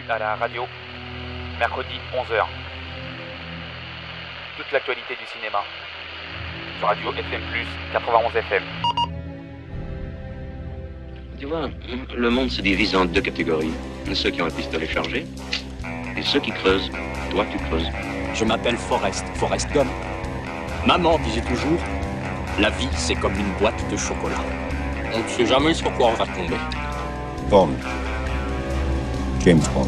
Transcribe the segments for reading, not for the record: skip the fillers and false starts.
Vue à la radio, mercredi 11h. Toute l'actualité du cinéma sur Radio FM+, 91 FM. Tu vois, le monde se divise en deux catégories. Ceux qui ont un pistolet chargé et ceux qui creusent. Toi, tu creuses. Je m'appelle Forrest Gump. Maman disait toujours, la vie c'est comme une boîte de chocolat. On ne sait jamais sur quoi on va tomber. Bond. James Bond.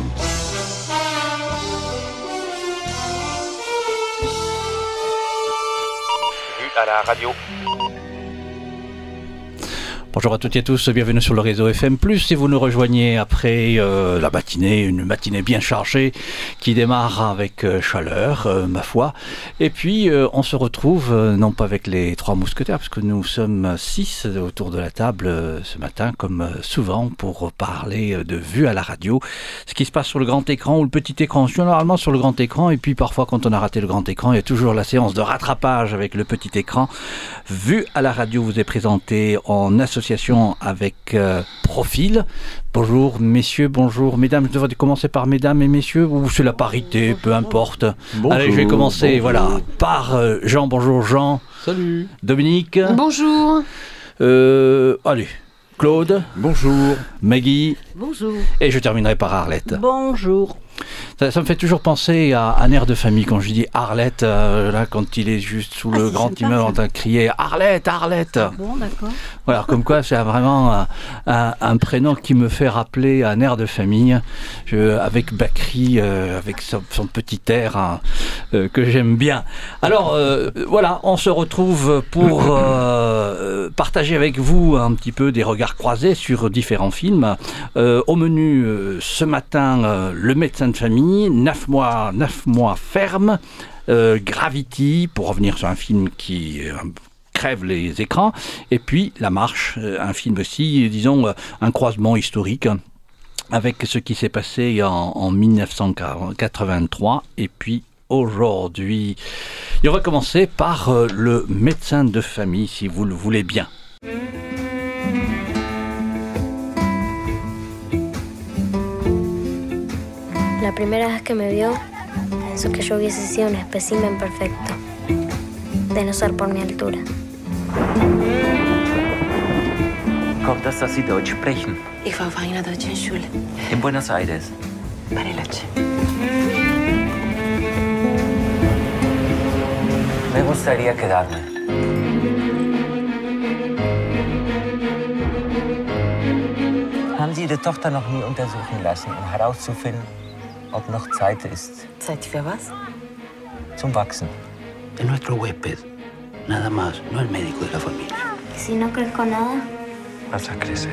Vue à la radio. Bonjour à toutes et à tous, bienvenue sur le réseau FM+. Si vous nous rejoignez après la matinée, une matinée bien chargée qui démarre avec chaleur, ma foi. Et puis on se retrouve, non pas avec les trois mousquetaires, parce que nous sommes 6 autour de la table ce matin, comme souvent, pour parler de Vue à la radio. Ce qui se passe sur le grand écran ou le petit écran. Je suis normalement sur le grand écran, et puis parfois quand on a raté le grand écran, il y a toujours la séance de rattrapage avec le petit écran. Vue à la radio vous est présentée en association avec Profil. Bonjour messieurs, bonjour mesdames. Je devrais commencer par mesdames et messieurs, ou c'est la parité, peu importe. Bonjour, allez, je vais commencer voilà, par Jean. Bonjour Jean. Salut. Dominique. Bonjour. Allez, Claude. Bonjour. Maggie. Bonjour. Et je terminerai par Arlette. Bonjour. Ça me fait toujours penser à un air de famille quand je dis Arlette, là, quand il est juste sous le grand immeuble en train de crier Arlette, Arlette. Bon, d'accord. Voilà, comme quoi c'est vraiment un prénom qui me fait rappeler un air de famille, avec Bakri, avec son petit air que j'aime bien. Alors voilà, on se retrouve pour partager avec vous un petit peu des regards croisés sur différents films. Au menu ce matin, Le médecin de famille, 9 mois ferme, Gravity, pour revenir sur un film qui crève les écrans, et puis La Marche, un film aussi, disons, un croisement historique avec ce qui s'est passé en 1983, et puis aujourd'hui. Et on va commencer par Le médecin de famille, si vous le voulez bien. La primera vez que me vio, pensó que yo hubiese sido un espécimen perfecto, de no ser por mi altura. Kommt das, dass Sie Deutsch sprechen? Ich war auf einer deutschen Schule. In Buenos Aires? Bariloche. Me gustaría quedarme. Haben Sie Ihre Tochter noch nie untersuchen lassen, um herauszufinden, ob noch Zeit ist? ¿Zeit für was? Zum Wachsen. Es nuestro huésped, nada más, no el médico de la familia. ¿Y si no crezco nada? Vas a crecer.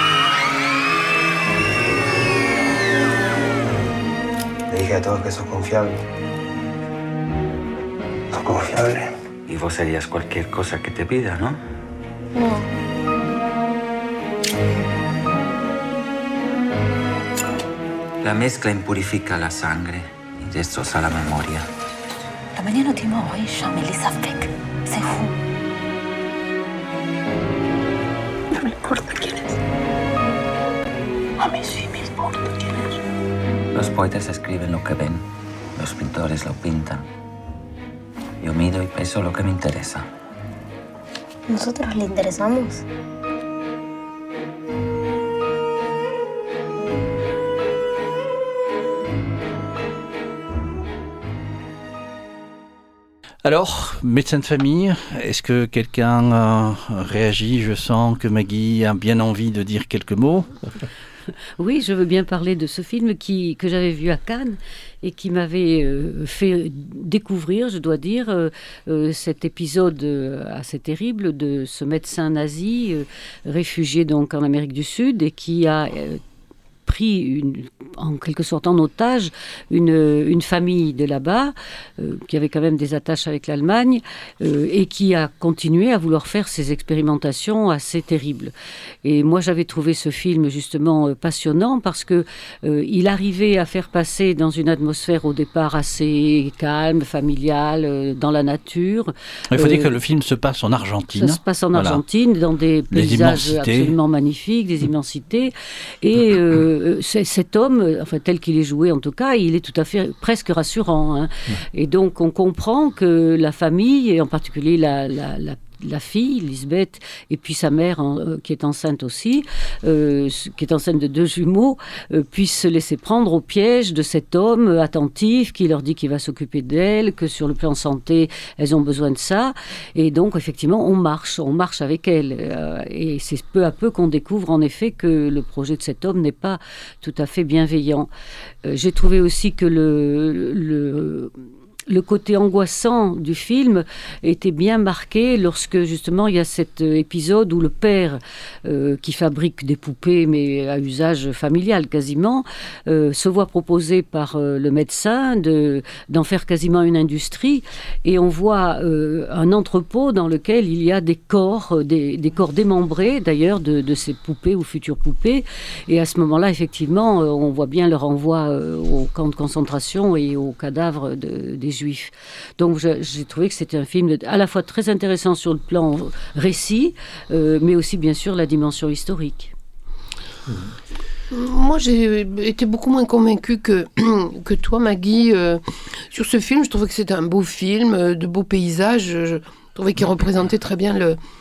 Le dije a todos que sos confiable. ¿Sos confiable? Y vos harías cualquier cosa que te pida, ¿no? No. La mezcla impurifica la sangre y destroza la memoria. La mañana tu m'as envoyé chez Melissa Beck. C'est fou. No me importa quién es. A mí sí me importa quién es. Los poetas escriben lo que ven, los pintores lo pintan. Yo mido y peso lo que me interesa. ¿Nosotros le interesamos? Alors, médecin de famille, est-ce que quelqu'un réagit? Je sens que Maggie a bien envie de dire quelques mots. Oui, je veux bien parler de ce film que j'avais vu à Cannes et qui m'avait fait découvrir, je dois dire, cet épisode assez terrible de ce médecin nazi réfugié donc en Amérique du Sud et qui a pris en quelque sorte en otage une famille de là-bas qui avait quand même des attaches avec l'Allemagne et qui a continué à vouloir faire ces expérimentations assez terribles. Et moi j'avais trouvé ce film justement passionnant parce que il arrivait à faire passer dans une atmosphère au départ assez calme, familiale, dans la nature. Il faut dire que le film se passe en Argentine. Ça se passe en Argentine, dans des paysages absolument magnifiques, des immensités. Et cet homme, enfin tel qu'il est joué en tout cas, il est tout à fait presque rassurant. Hein. Et donc on comprend que la famille, et en particulier la fille, Lisbeth, et puis sa mère qui est enceinte aussi, qui est enceinte de 2 jumeaux, puissent se laisser prendre au piège de cet homme attentif qui leur dit qu'il va s'occuper d'elles, que sur le plan santé, elles ont besoin de ça. Et donc, effectivement, on marche avec elles. Et c'est peu à peu qu'on découvre en effet que le projet de cet homme n'est pas tout à fait bienveillant. J'ai trouvé aussi que le côté angoissant du film était bien marqué lorsque justement il y a cet épisode où le père qui fabrique des poupées mais à usage familial quasiment se voit proposer par le médecin d'en faire quasiment une industrie, et on voit un entrepôt dans lequel il y a des corps démembrés d'ailleurs de ces poupées ou futures poupées, et à ce moment-là effectivement on voit bien leur envoi au camp de concentration et aux cadavres des Juifs. Donc j'ai trouvé que c'était un film à la fois très intéressant sur le plan récit, mais aussi bien sûr la dimension historique. Moi j'ai été beaucoup moins convaincue que toi, Maggie, sur ce film. Je trouvais que c'était un beau film, de beaux paysages. Je trouvais qu'il représentait très bien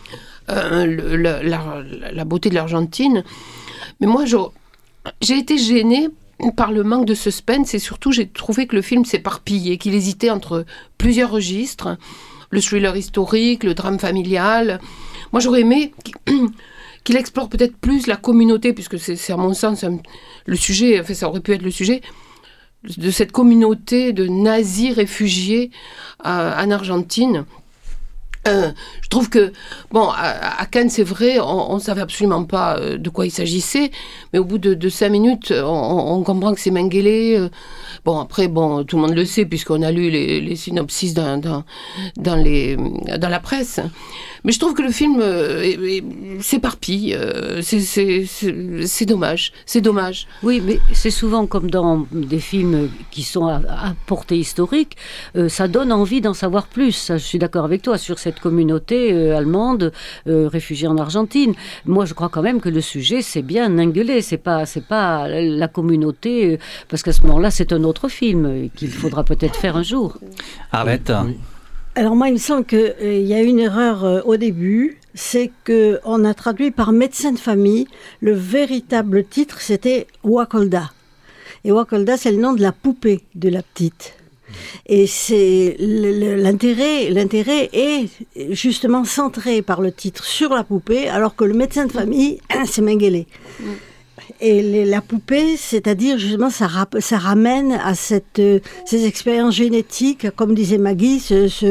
la beauté de l'Argentine. Mais moi j'ai été gênée par le manque de suspense, et surtout j'ai trouvé que le film s'éparpillait, qu'il hésitait entre plusieurs registres, le thriller historique, le drame familial. Moi j'aurais aimé qu'il explore peut-être plus la communauté, puisque c'est à mon sens le sujet, enfin ça aurait pu être le sujet de cette communauté de nazis réfugiés en Argentine. Je trouve que, à Cannes, c'est vrai, on ne savait absolument pas de quoi il s'agissait, mais au bout de 5 minutes, on comprend que c'est Mengele. Après, tout le monde le sait, puisqu'on a lu les synopsis dans la presse. Mais je trouve que le film s'éparpille. C'est dommage. C'est dommage. Oui, mais c'est souvent comme dans des films qui sont à portée historique, ça donne envie d'en savoir plus. Ça, je suis d'accord avec toi sur cette communauté allemande réfugiée en Argentine. Moi, je crois quand même que le sujet, c'est bien Mengele. C'est pas la communauté, parce qu'à ce moment-là, c'est un autre film qu'il faudra peut-être faire un jour. Arlette. Oui. Alors moi, il me semble qu'il y a une erreur au début, c'est qu'on a traduit par médecin de famille. Le véritable titre, c'était Wakolda. Et Wakolda, c'est le nom de la poupée de la petite. Et c'est l'intérêt est justement centré par le titre sur la poupée, alors que le médecin de famille, c'est Mengele. Et la poupée, c'est-à-dire justement, ça ramène à ces expériences génétiques, comme disait Maggie,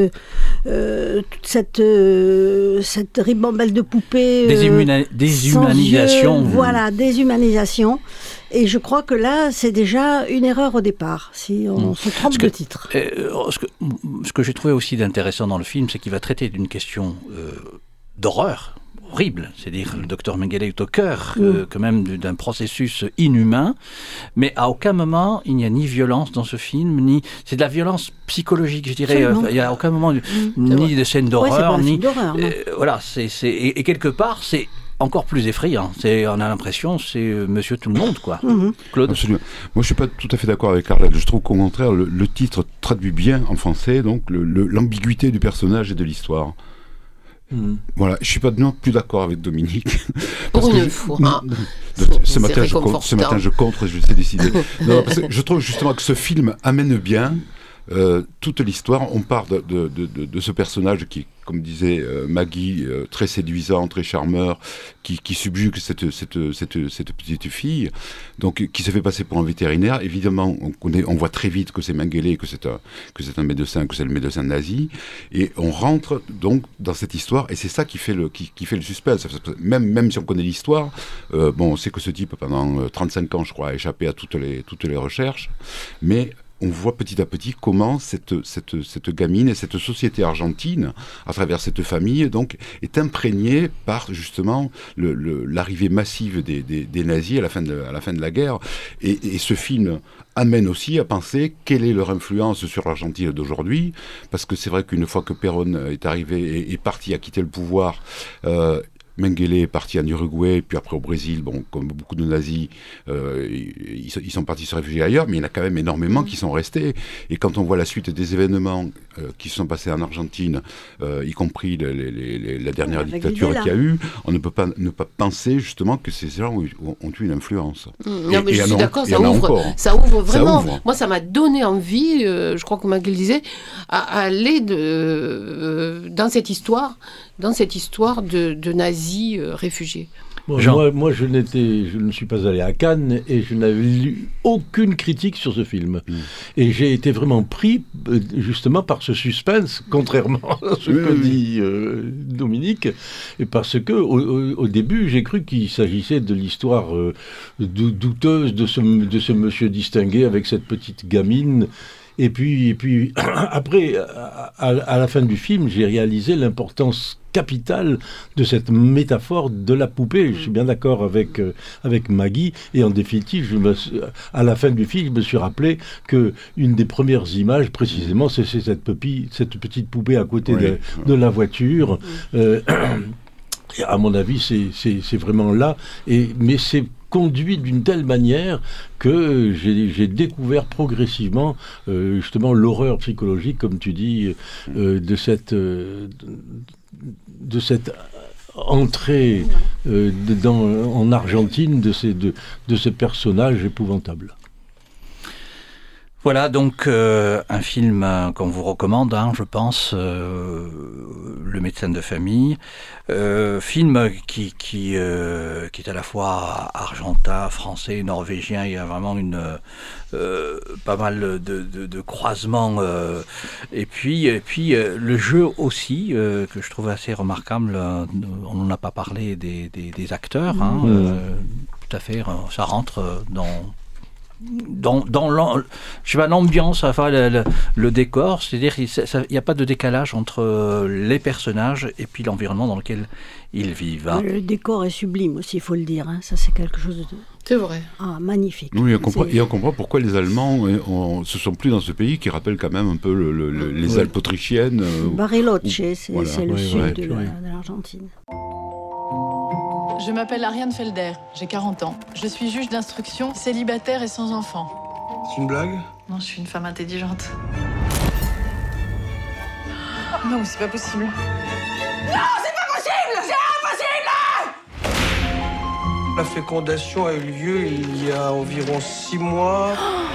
cette ribambelle de poupées. Déshumanisation. Voilà, déshumanisation. Et je crois que là, c'est déjà une erreur au départ, si on se trompe de titre. Ce que j'ai trouvé aussi d'intéressant dans le film, c'est qu'il va traiter d'une question d'horreur. Horrible, c'est-à-dire le docteur Mengele est au cœur quand même d'un processus inhumain, mais à aucun moment il n'y a ni violence dans ce film, c'est de la violence psychologique, je dirais. Il n'y a aucun moment ni de scène d'horreur, voilà, et quelque part c'est encore plus effrayant. On a l'impression c'est Monsieur Tout le Monde, quoi. Claude. Absolument. Moi, je suis pas tout à fait d'accord avec Arlette. Je trouve qu'au contraire, le titre traduit bien en français donc l'ambiguïté du personnage et de l'histoire. Voilà, je suis pas plus d'accord avec Dominique. Pour une fois. Ce matin, je contre et je sais décider. Non, parce que je trouve justement que ce film amène bien toute l'histoire. On part de ce personnage qui, comme disait Maggie, très séduisant, très charmeur, qui subjugue cette petite fille, donc qui se fait passer pour un vétérinaire. Évidemment, on voit très vite que c'est Mengele, que c'est un médecin, que c'est le médecin nazi, et on rentre donc dans cette histoire, et c'est ça qui fait le suspense. Même si on connaît l'histoire, on sait que ce type pendant 35 ans, je crois, a échappé à toutes les recherches, mais on voit petit à petit comment cette gamine et cette société argentine, à travers cette famille, donc, est imprégnée par justement l'arrivée massive des nazis à la fin de la guerre. Et ce film amène aussi à penser quelle est leur influence sur l'Argentine d'aujourd'hui, parce que c'est vrai qu'une fois que Perón est arrivé et est parti à quitter le pouvoir, Mengele est parti en Uruguay, puis après au Brésil, bon, comme beaucoup de nazis, ils sont partis se réfugier ailleurs, mais il y en a quand même énormément qui sont restés. Et quand on voit la suite des événements qui se sont passés en Argentine, y compris la dernière dictature qu'il y a eu, on ne peut pas ne pas penser justement que ces gens ont eu une influence. Non, mais je suis d'accord, ça ouvre vraiment. Moi, ça m'a donné envie, je crois que Mengele disait, à aller dans cette histoire de nazis réfugiés. Bon, moi je ne suis pas allé à Cannes et je n'avais lu aucune critique sur ce film. Et j'ai été vraiment pris justement par ce suspense, contrairement à ce que dit Dominique, et parce que au début j'ai cru qu'il s'agissait de l'histoire douteuse de ce monsieur distingué avec cette petite gamine. Et puis après, à la fin du film, j'ai réalisé l'importance capitale de cette métaphore de la poupée. Je suis bien d'accord avec Maggie. Et en définitive, à la fin du film, je me suis rappelé qu'une des premières images, précisément, c'est cette petite poupée à côté de la voiture. À mon avis, c'est vraiment là. Mais c'est conduit d'une telle manière que j'ai découvert progressivement justement l'horreur psychologique, comme tu dis, de cette entrée en Argentine de ces personnages épouvantables. Voilà donc un film qu'on vous recommande, je pense, Le médecin de famille, film qui est à la fois argentin, français, norvégien. Il y a vraiment pas mal de croisements, et puis le jeu aussi que je trouve assez remarquable. On n'en a pas parlé des acteurs, tout à fait, ça rentre dans l'ambiance, enfin le décor, c'est-à-dire qu'il n'y a pas de décalage entre les personnages et puis l'environnement dans lequel ils vivent. Le décor est sublime aussi, il faut le dire. Ça, c'est quelque chose de... C'est vrai. Magnifique. Oui, on comprend pourquoi les Allemands se sont plus dans ce pays qui rappelle quand même un peu les Alpes autrichiennes. Bariloche, c'est le sud de l'Argentine. Je m'appelle Ariane Felder, j'ai 40 ans. Je suis juge d'instruction, célibataire et sans enfant. C'est une blague? Non, je suis une femme intelligente. Non, mais c'est pas possible. Non, c'est pas possible! C'est impossible! La fécondation a eu lieu il y a environ 6 mois.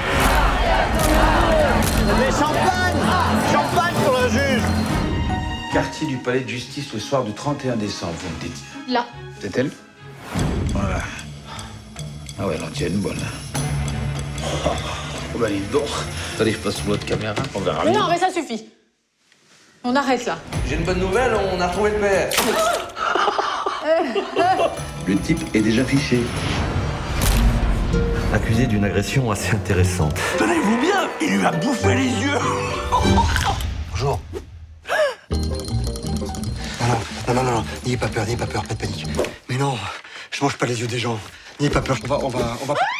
Mais champagne! Champagne pour le juge! Quartier du palais de justice le soir du 31 décembre, vous me dites? Là. C'est elle? Voilà. Ah ouais, non, tiens, une bonne. Oh, bah, dis donc. T'arrives pas sous l'autre caméra, on verra. Mais non, mais ça suffit. On arrête là. J'ai une bonne nouvelle, on a retrouvé le père. Le type est déjà fiché. Accusé d'une agression assez intéressante. Tenez-vous bien, il lui a bouffé les yeux. Bonjour. Non, n'ayez pas peur, pas de panique. Mais non, je mange pas les yeux des gens. N'ayez pas peur, on va...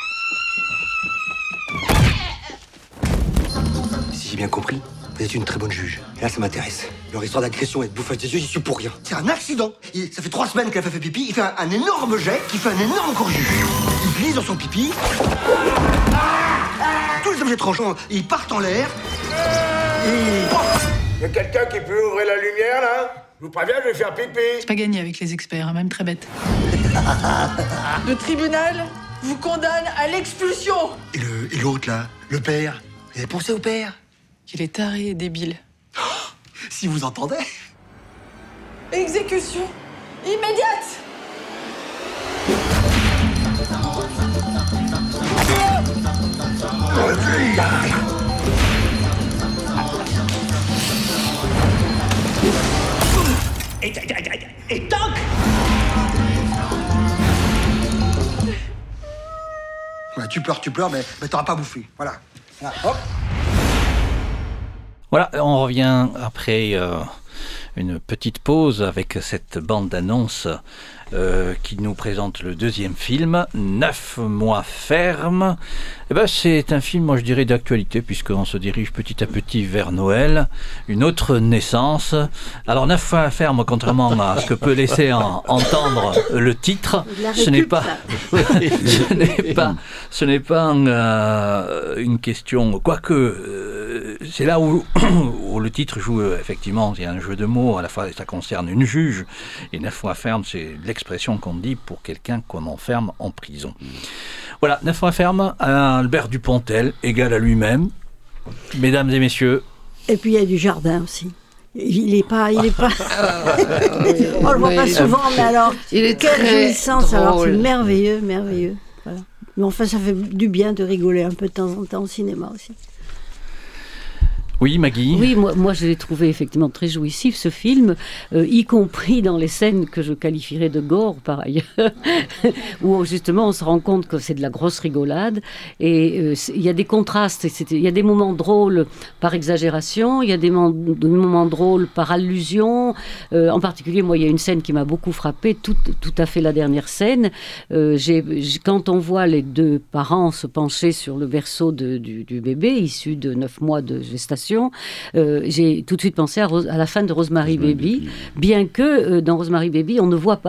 Si j'ai bien compris, vous êtes une très bonne juge. Et là, ça m'intéresse. Leur histoire d'agression et de bouffage des yeux, j'y suis pour rien. C'est un accident. Ça fait 3 semaines qu'elle a fait pipi, il fait un énorme jet qui fait un énorme corjus. Il glisse dans son pipi. Tous les objets tranchants, ils partent en l'air. Il y a quelqu'un qui peut ouvrir la lumière, là? Je vous préviens, je vais faire pipi. C'est pas gagné avec les experts, même très bête. Le tribunal vous condamne à l'expulsion. Et l'autre, là, le père? Vous avez pensé au père? Il est taré et débile. Si vous entendez. Exécution immédiate. Et toc! Ouais, tu pleures, mais t'auras pas bouffé. Voilà. Hop. Voilà, on revient après une petite pause avec cette bande-annonce qui nous présente le deuxième film, 9 mois ferme. Eh ben, c'est un film, moi je dirais, d'actualité, puisqu'on se dirige petit à petit vers Noël, une autre naissance. Alors 9 mois ferme, contrairement à ce que peut laisser entendre le titre, ce n'est pas une question, quoique c'est là où le titre joue, effectivement, il y a un jeu de mots, à la fois ça concerne une juge, et 9 mois ferme, c'est l'expression qu'on dit pour quelqu'un qu'on enferme en prison. Voilà, 9 mois ferme, Albert Dupontel, égal à lui-même, mesdames et messieurs. Et puis il y a du jardin aussi. Il est pas. On le voit pas souvent, mais alors quelle jouissance. Drôle. Alors c'est merveilleux. Voilà. Mais enfin, ça fait du bien de rigoler un peu de temps en temps au cinéma aussi. Oui, Maggie. Oui, moi je l'ai trouvé effectivement très jouissif, ce film, y compris dans les scènes que je qualifierais de gore par ailleurs, où justement on se rend compte que c'est de la grosse rigolade, et il y a des contrastes, il y a des moments drôles par exagération, il y a des moments drôles par allusion, en particulier, moi il y a une scène qui m'a beaucoup frappée, tout à fait la dernière scène, quand on voit les deux parents se pencher sur le berceau du bébé, issu de 9 mois de gestation, j'ai tout de suite pensé à la fin de Rosemary Baby, bien que dans Rosemary Baby, on ne voit pas